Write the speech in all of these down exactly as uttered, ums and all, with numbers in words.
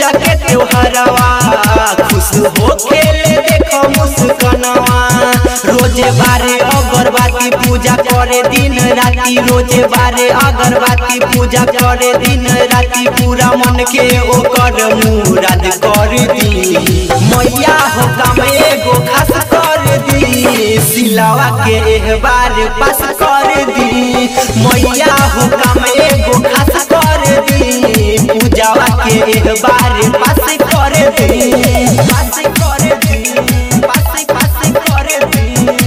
पूजा के त्योहारवा खुश हो खेले देखो मुस्कानवा रोजे बारे अगरबत्ती पूजा करे दिन राती रोजे बारे अगरबत्ती पूजा करे दिन राती पूरा मन के ओकर मुराद कर दी मैया हो काम एगो खास कर दी सिलावा के एक बार पास कर दी मैया हो काम एगो खास कर दी पूजावा के एक बार पास कर दी पास कर दी पास पास कर दी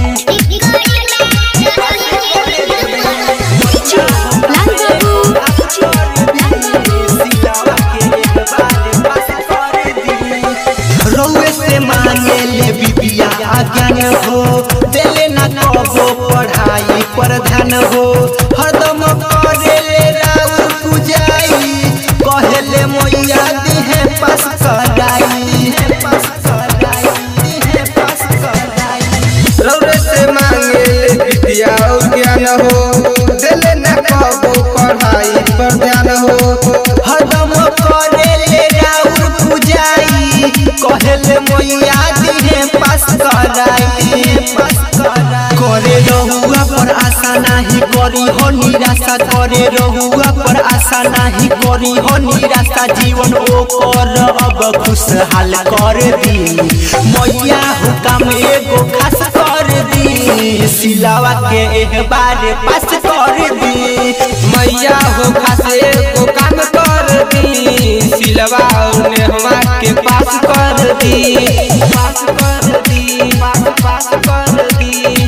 मांगे ले बिबिया ज्ञान हो देले ना कबो पढ़ाई पर ध्यान हो हरदम करे ले राउर पूजाई कहेले मैया दिहे पास कराई पास कराई दिहे पास कराई रौरे से मांगे ले बिबिया ज्ञान हो देले ना कबो पढ़ाई पर ध्यान हो हरदम करे ले राउर पूजाई कहेले मैया दिहे पास कराई पास कराई करे रहुआ पर आशा नहीं करी हो निराशा करे रहुआ पर आशा नहीं करी हो निराशा जीवन ओकर अब खुशहाल कर दी मैया हो काम एगो खास कर दी सिलावा के एक बार पास कर दी मैया हो खास एगो काम कर दी सिलवा नेहवा के पास कर दी पास कर दी पास पास कर दी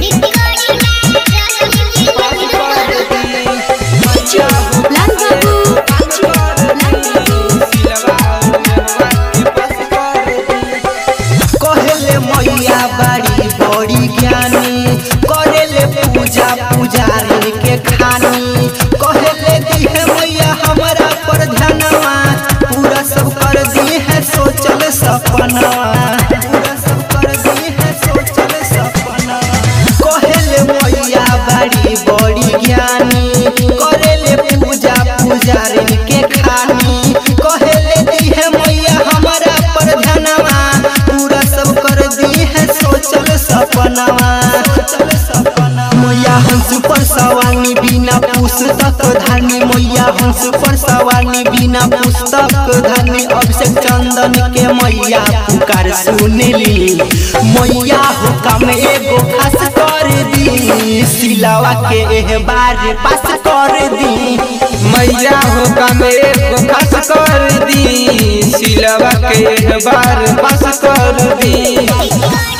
कहले मैया बड़ी बड़ी ज्ञानी करेले पूजा पुजारी के खानी कहले दिहे मैया हमरा पर ध्यानवा पूरा सब कर दी है सोचल सपनवा पूरा सब कर दी है सोचल सपनवा कहले मैया बड़ी बड़ी ज्ञानी करेले पूजा पुजारी के खानी कहले दिहे मैया हमरा पर ध्यानवा पूरा सब कर दी है सोचल सपनवा सोचल सपनवा मैया हंस पर सवानी बिना पुस्तक धानी मैया हंस पर सवानी बिना पुस्तक धानी अभिषेक चंदन के मैया पुकार सुनली मैया हो काम एगो खास कर दी सिलावा के एक बार पास कर दी मैया हो काम एगो खास कर दी सिलवा के एक बार पास कर दी।